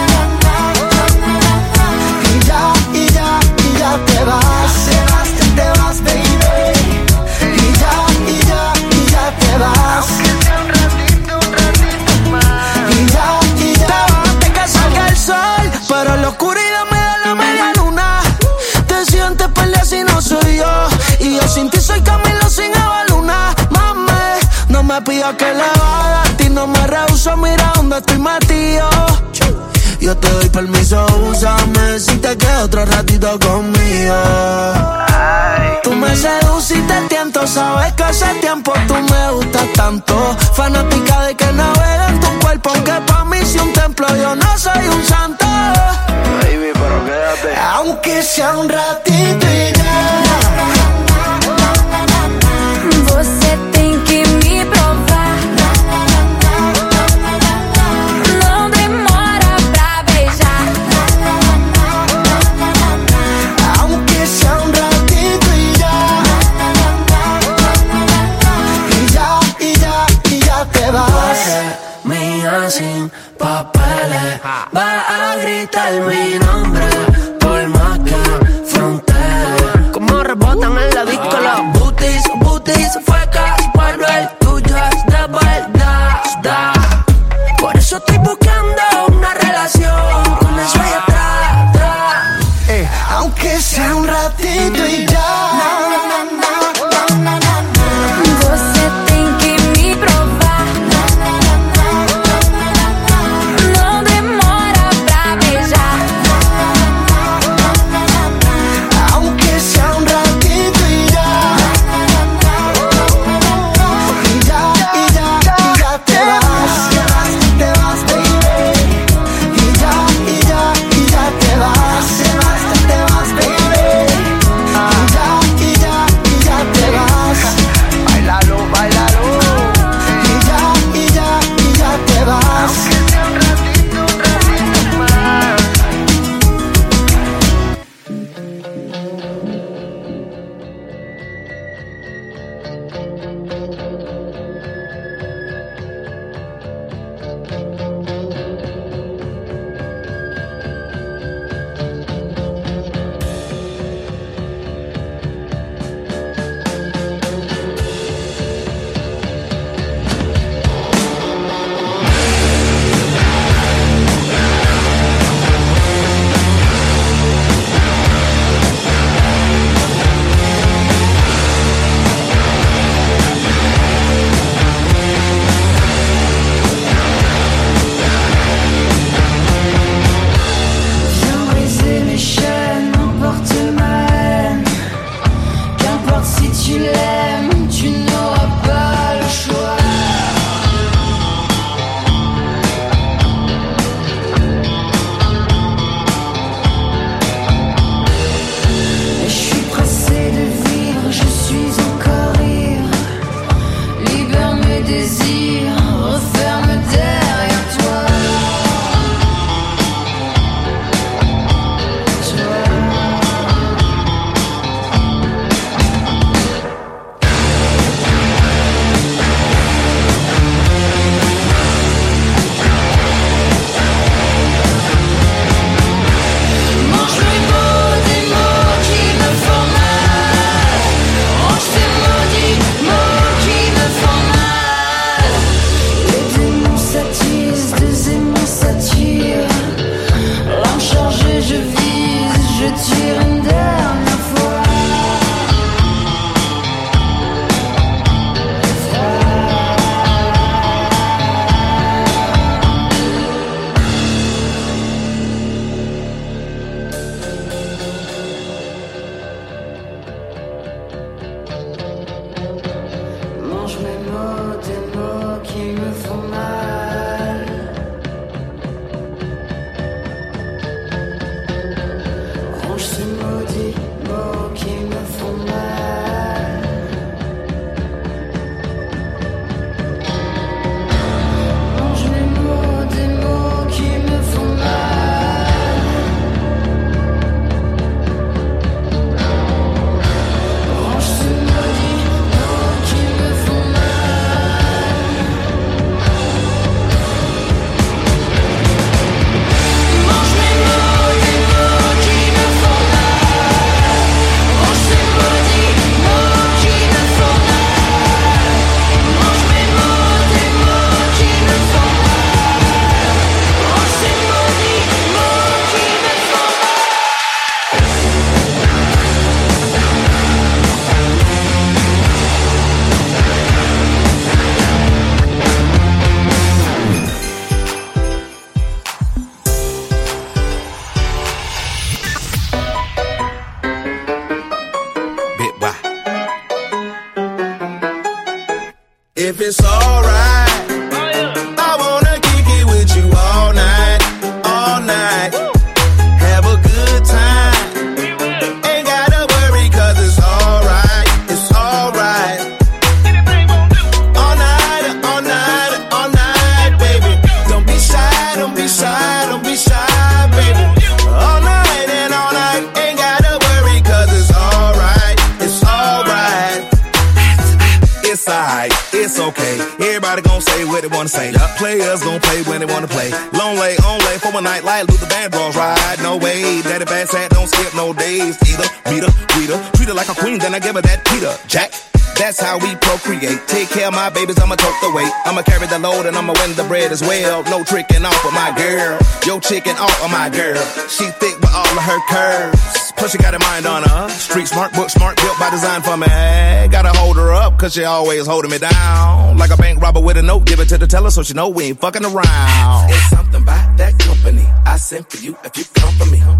Y ya, y ya, y ya te vas. Te vas, te, te vas, baby. Y ya, y ya, y ya te vas. Aunque sea un ratito, un ratito más. Y ya, y ya. Te vas antes que salga el sol, pero la oscuridad me da la media luna. Te sientes pelea si no soy yo. Y yo sin ti soy Camilo sin Eva Luna. Mami, no me pidas que le vaya. A ti no me rehuso, mira dónde estoy metido. Yo te doy permiso, úsame si te quedas otro ratito conmigo. Tú me seduces y te tiento, sabes que hace tiempo tú me gustas tanto. Fanática de que navega en tu cuerpo, aunque pa' mí si un templo yo no soy un santo. Baby, pero quédate. Aunque sea un ratito y ya. Você tem que me provar. Não demora pra beijar. Aunque sea un ratito y ya. Y ya, y ya, y ya te vas. Mía sin papeles, va a gritar mi nombre por más que frontera. Como rebotan en la disco los booties, booties, fuecas, pero el tuyo es de verdad. Da. Por eso estoy buscando una relación con eso allá atrás, atrás. Eh, aunque sea un ratito y ya. Você tem que me provar. Não demora pra beijar. mange mes mots, des mots qui me font mal. Range ces maudits mots qui me font mal. Mange mes mots, des mots qui me font mal. Range ces maudits mots qui me font mal. Mange mes mots, des mots qui me font mal. Range ces maudits mots qui me font mal. Mange mes mots, des mots qui me font mal. Range ces maudits mots qui me font Bit why. If it's alright, I wanna kick it with you all night, all night. Have a good time. Ain't gotta worry 'cause it's alright, it's alright. All night, all night, all night, baby. Don't be shy, don't be shy, don't be shy, baby. All night and all night, ain't gotta worry 'cause it's alright, it's alright. It's alright, it's okay. Everybody gon' say what they wanna say. Players gon' play when they wanna play. Long lay, on lay for a night like Luther Vandross ride. No way, daddy bad sat, don't skip no days. Either, meet her, greet her, treat her like a queen, then I give her that Peter Jack. That's how we procreate. Take care of my babies, I'ma tote the weight. I'ma carry the load and I'ma win the bread as well. No tricking off with my girl. Yo chicken off of my girl. She thick with all of her curves. Plus she got a mind on her. Street smart, book smart, built by design for me. Gotta hold her up, 'cause she always holding me down. Like a bank robber with a note, give it to the teller so she know we ain't fucking around. It's something about that company I sent for you if you come for me.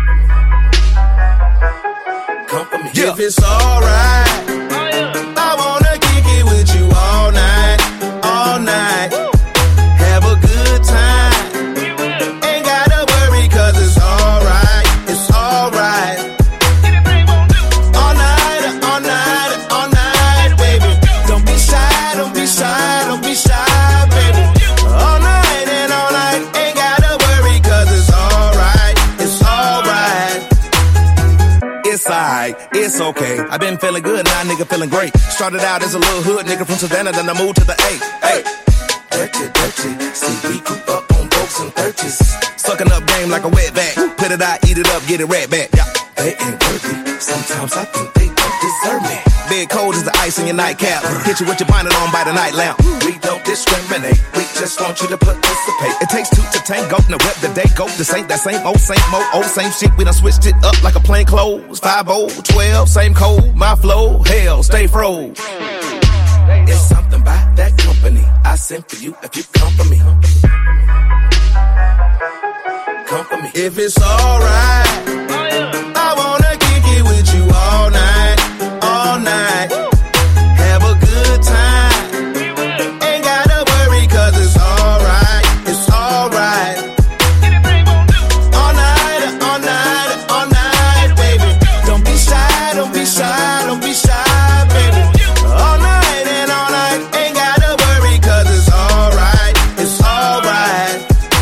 Come for me. Yeah. If it's alright, I wanna kick it with you all night, all night. Have a good time. Ain't gotta worry 'cause it's alright, it's alright. All night, all night, all night, baby. Don't be shy, don't be shy, don't be shy, baby. All night and all night, ain't gotta worry 'cause it's alright, it's alright. It's alright, it's okay. I've been feeling good, now nigga feeling great. Started out as a little hood nigga from Savannah, then I moved to the A. Hey, dirty, dirty. See, we grew up on folks and thirties. Sucking up game like a wet back. Put it out, eat it up, get it right back. Yeah. They ain't worthy. Sometimes I think they don't deserve me. Big cold as the ice in your nightcap. Hit you with your bonnet on by the night lamp. We don't discriminate. We just want you to participate. It takes two to tango. Now rep the day go. This ain't that same old, same mo, old same shit. We done switched it up like a plain clothes. five oh, twelve, same code. My flow, hell, stay froze. It's something about that company I sent for you if you come for me. Come for me. If it's alright, I wanna kick it with you all night, all night. Have a good time. Ain't gotta worry 'cause it's alright, it's alright. All night, all night, all night, baby. Don't be shy, don't be shy, don't be shy, baby. All night and all night, ain't gotta worry 'cause it's alright, it's alright.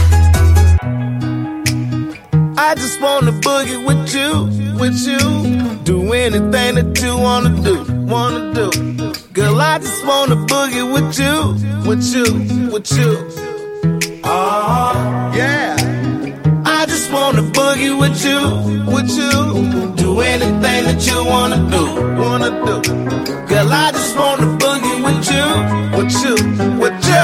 I just wanna boogie with you, with you. Do anything that you wanna do, wanna do. Girl, I just wanna boogie with you, with you, with you. Oh, yeah. I just wanna boogie with you, with you. Do anything that you wanna do, wanna do. Girl, I just wanna boogie with you, with you, with you.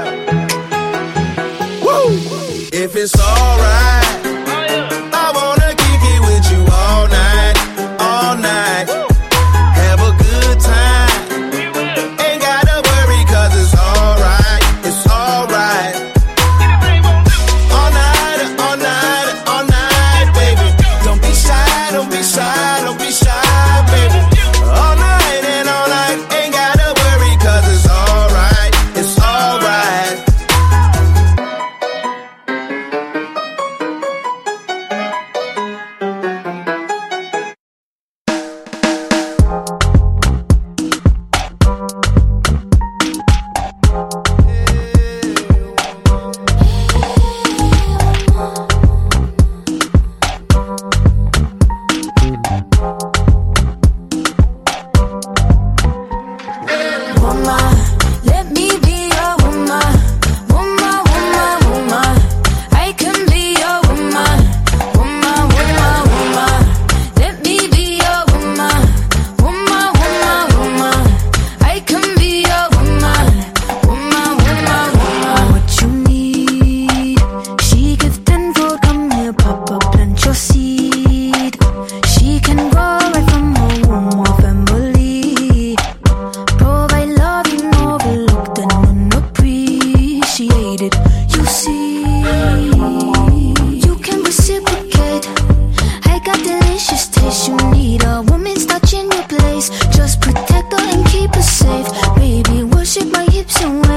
Woo! If it's alright, I wanna kick it with you all night, all night. Have a good time. Ain't gotta worry 'cause it's alright, it's alright. All night, all night, all night, baby. Don't be shy, don't be shy, don't be shy, baby. All night and all night, ain't gotta worry 'cause it's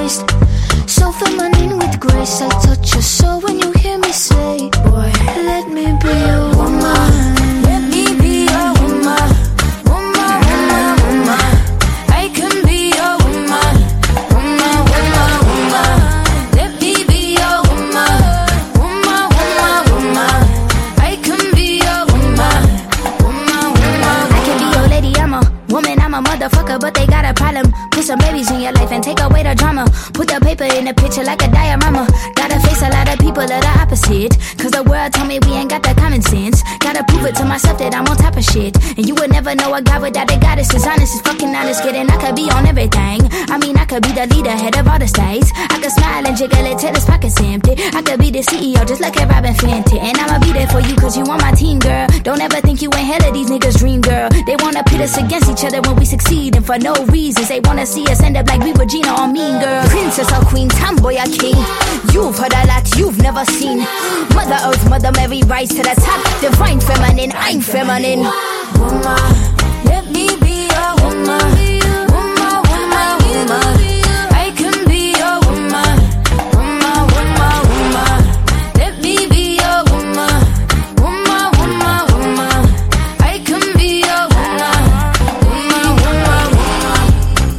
taste. So feminine with grace, I touch your soul when you hear me say, boy, let me be your woman. Let me be your woman. Woman, woman, woman. I can be your woman. Woman, woman, woman. Let me be your woman. Woman, woman, woman. I can be your woman. Woman, woman, I can be your lady, I'm a woman, I'm a motherfucker, but they got a problem. Put some babies in your life and take away the drama. Put the paper in the picture like a diorama. Gotta face a lot of people that are opposite. Cause the world told me we ain't got that common sense. Gotta prove it to myself that I'm on top of shit. And you would never know a guy without a goddess. As honest as fucking honest, kidding. I could be on everything. I mean, I could be the leader, head of all the states. I could smile and jiggle it till his pockets empty. I could be the C E O just like a Robin Fenty. And I'ma be there for you cause you on my team, girl. Don't ever think you ain't hell of these niggas' dream, girl. They wanna pit us against each other when we succeed. And for no reasons, they wanna see us end up like we Regina or Mean Girl. Princess or queen, tomboy or king. You've heard a lot you've never seen. Mother Earth, Mother Mary, rise to the top. Divine feminine, I'm feminine. Woman, let me be a woman. Woman, woman, woman. I can be a woman. Woman, woman, woman. Let me be a woman. Woman, woman, woman. I can be a woman. Woman, woman, woman.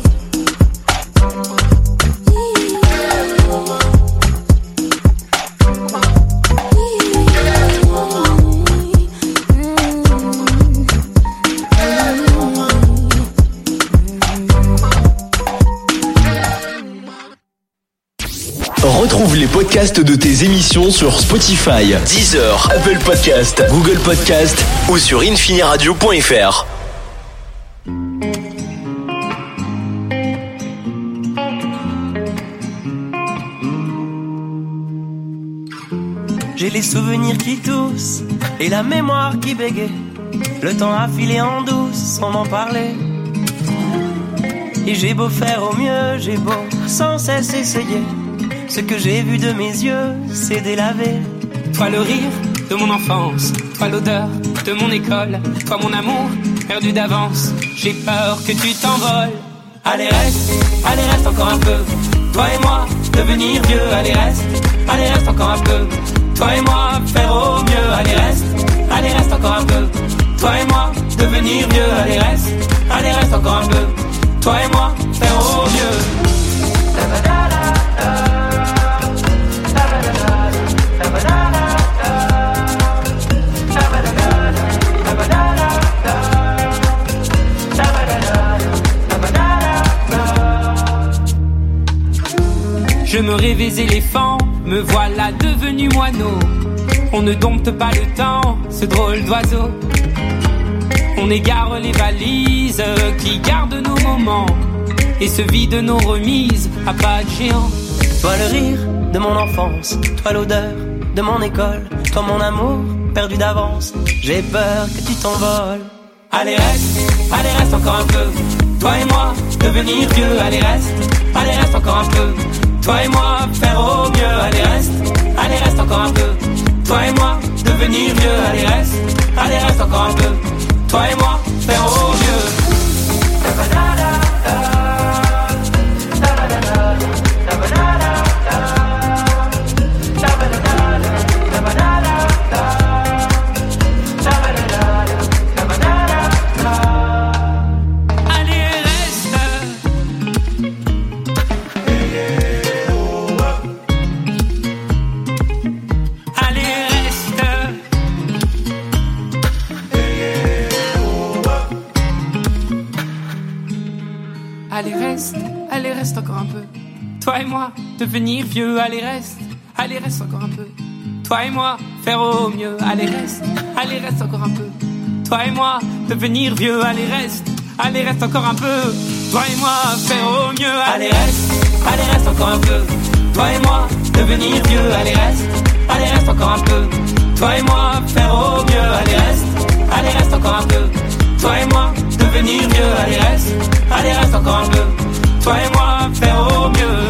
Retrouve les podcasts de tes émissions sur Spotify, Deezer, Apple Podcast, Google Podcast ou sur infiniradio point f r. J'ai les souvenirs qui toussent et la mémoire qui bégaye. Le temps a filé en douce sans m'en parler. Et j'ai beau faire au mieux, j'ai beau sans cesse essayer. Ce que j'ai vu de mes yeux, c'est délavé. Toi le rire de mon enfance, toi l'odeur de mon école, toi mon amour perdu d'avance. J'ai peur que tu t'envoles. Allez reste, allez reste encore un peu. Toi et moi, devenir vieux. Allez reste, allez reste encore un peu. Toi et moi, faire au mieux. Allez reste, allez reste encore un peu. Toi et moi, devenir vieux. Allez reste, allez reste encore un peu. Toi et moi, faire au mieux. Je me rêvais éléphant, me voilà devenu moineau. On ne dompte pas le temps, ce drôle d'oiseau. On égare les valises qui gardent nos moments et se vide nos remises à pas de géant. Toi le rire de mon enfance, toi l'odeur de mon école, toi mon amour perdu d'avance. J'ai peur que tu t'envoles. Allez reste, allez reste encore un peu. Toi et moi, devenir vieux. Allez reste, allez reste encore un peu. Toi et moi, faire au mieux. Allez reste, allez reste encore un peu. Toi et moi, devenir vieux. Allez reste, allez reste encore un peu. Toi et moi, faire au mieux. Allez reste, allez reste encore un peu. Toi et moi, devenir vieux. Allez reste, allez reste encore un peu. Toi et moi, faire au mieux. Allez reste, allez reste encore un peu. Toi et moi, devenir vieux. Allez reste, allez reste encore un peu. Toi et moi, faire au mieux. Allez reste, allez reste encore un peu. Toi et moi, devenir vieux. Allez reste, allez reste encore un peu. Toi et moi, faire au mieux. Allez reste, allez reste encore un peu. Toi et moi, devenir vieux. Allez reste, allez reste encore un peu. Toi et moi, faire au mieux.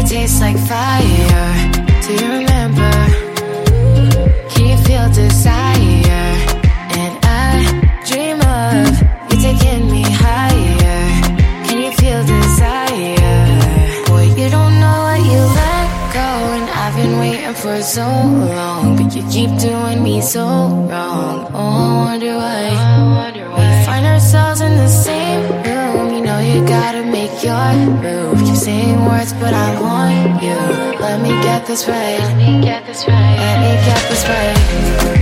tastes like fire. Do you remember? Can you feel desire? And I dream of you taking me higher. Can you feel desire? Boy, you don't know what you let go, and I've been waiting for so long, but you keep doing me so wrong. Oh, I wonder why. We find ourselves in the same room. You know you gotta make your move. Keep saying words, but I want you. Let me get this right. Let me get this right. Let me get this right.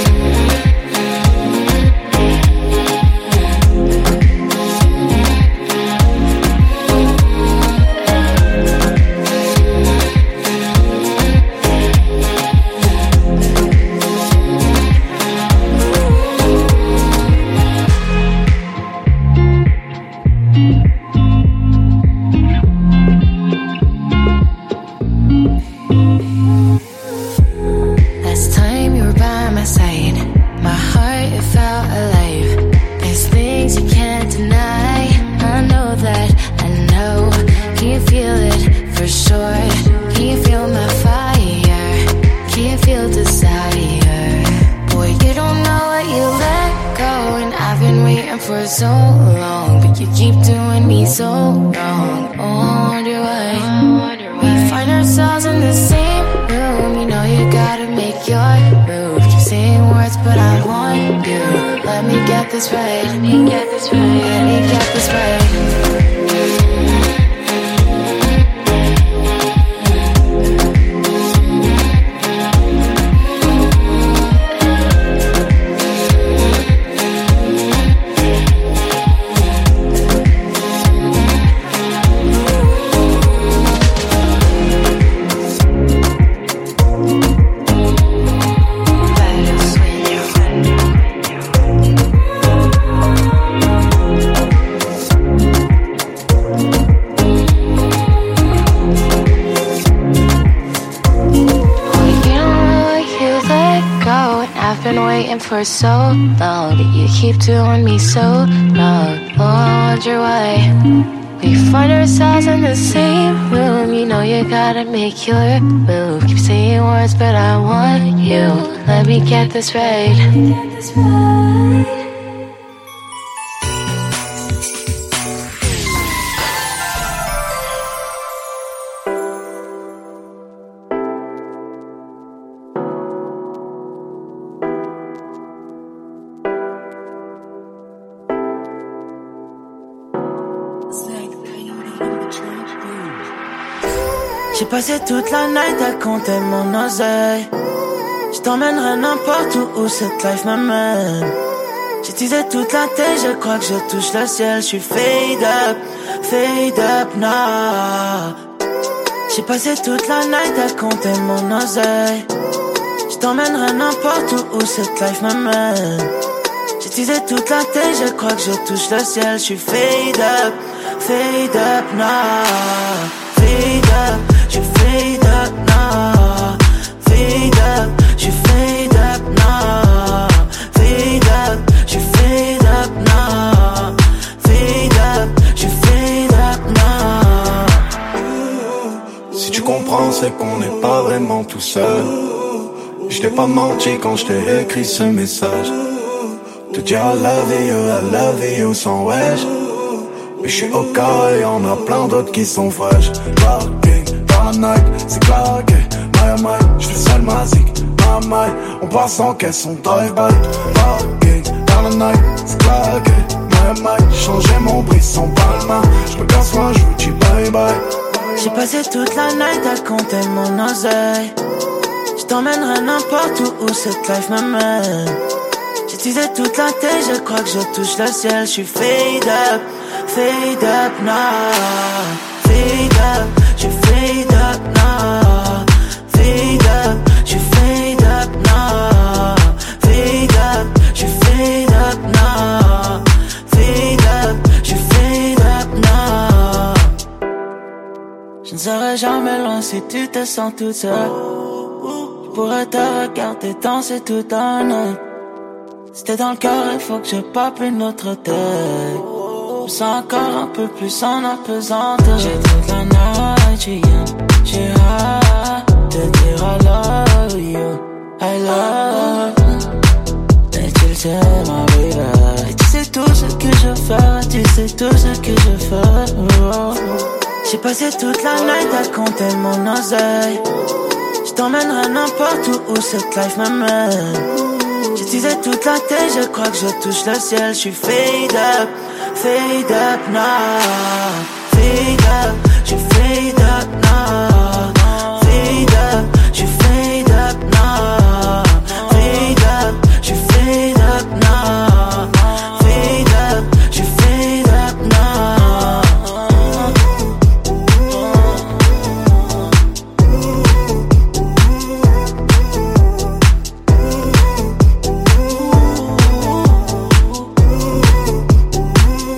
For so long, that you keep doing me so wrong. Oh, I wonder why. We find ourselves in the same room. You know you gotta make your move. Keep saying words, but I want you. Let me get this right. Get this right. J'ai passé toute la night à compter mon oseille. Je t'emmènerai n'importe où où cette life m'amène. J'ai teasé toute la tête, je crois que je touche le ciel. Je suis fade up, fade up now. J'ai passé toute la night à compter mon oseille. Je t'emmènerai n'importe où où cette life m'amène. J'ai teasé toute la tête, je crois que je touche le ciel. Je suis fade up, fade up now. Fade up. Je fade up now, fade up, je fade up now, fade up, je fade up now, fade up, je fade up now. Si tu comprends, c'est qu'on n'est pas vraiment tout seul. Je t'ai pas menti quand je t'ai écrit ce message. Te dire I love you, I love you sans wesh. Mais je suis au cas et y'en a plein d'autres qui sont fraîches. Dans la night, c'est claqué, my oh my, j'fais seul ma zik, my my, on passe en caisse, on drive-by, parking. Dans la night, c'est claqué, my oh my, j'ai changé mon brisson palma, j'me casse moi, j'vous dis bye bye. J'ai passé toute la night à compter mon oseille. J't'emmènerai n'importe où où cette life m'amène. J'ai teasé toute la tête, je crois que je touche le ciel. J'suis fade up, fade up now, fade up. Je fade up now, fade up, je fade up now, fade up, je fade up now, fade up, je fade up now. Je ne serai jamais loin si tu te sens toute seule. Je pourrais te regarder danser toute la nuit. Si t'es dans le cœur, il faut que je pop une autre tête. Je me sens encore un peu plus en apesanteur. J'ai toute la night, tu viens. oh. J'ai passé toute la night à compter mon oseille. Je t'emmènerai n'importe où où cette life me mène. J'utilisais toute la tête, je crois que je touche le ciel. Je suis fade up, fade up now.